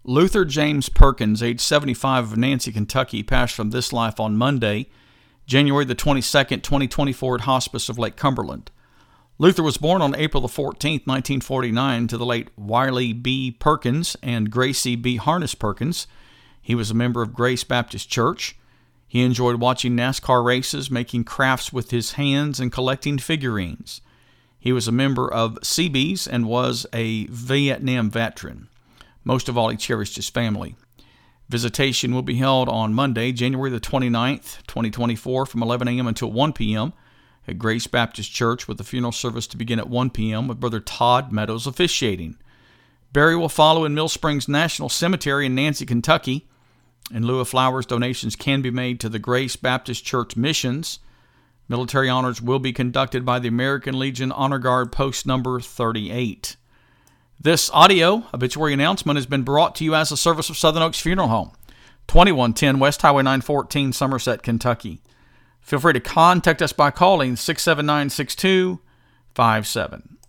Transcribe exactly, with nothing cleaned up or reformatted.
Luther James Perkins, age seventy-five, of Nancy, Kentucky, passed from this life on Monday, January the twenty-second, twenty twenty-four, at Hospice of Lake Cumberland. Luther was born on April the fourteenth, nineteen forty-nine, to the late Wiley B. Perkins and Gracie B. Harness Perkins. He was a member of Grace Baptist Church. He enjoyed watching NASCAR races, making crafts with his hands, and collecting figurines. He was a member of Seabees and was a Vietnam veteran. Most of all, he cherished his family. Visitation will be held on Monday, January the twenty-ninth, twenty twenty-four, from eleven a.m. until one p.m. at Grace Baptist Church, with the funeral service to begin at one p.m. with Brother Todd Meadows officiating. Burial will follow in Mill Springs National Cemetery in Nancy, Kentucky. In lieu of flowers, donations can be made to the Grace Baptist Church Missions. Military honors will be conducted by the American Legion Honor Guard Post Number thirty-eight. This audio obituary announcement has been brought to you as a service of Southern Oaks Funeral Home, twenty-one ten West Highway nine fourteen, Somerset, Kentucky. Feel free to contact us by calling six seven nine, six two five seven.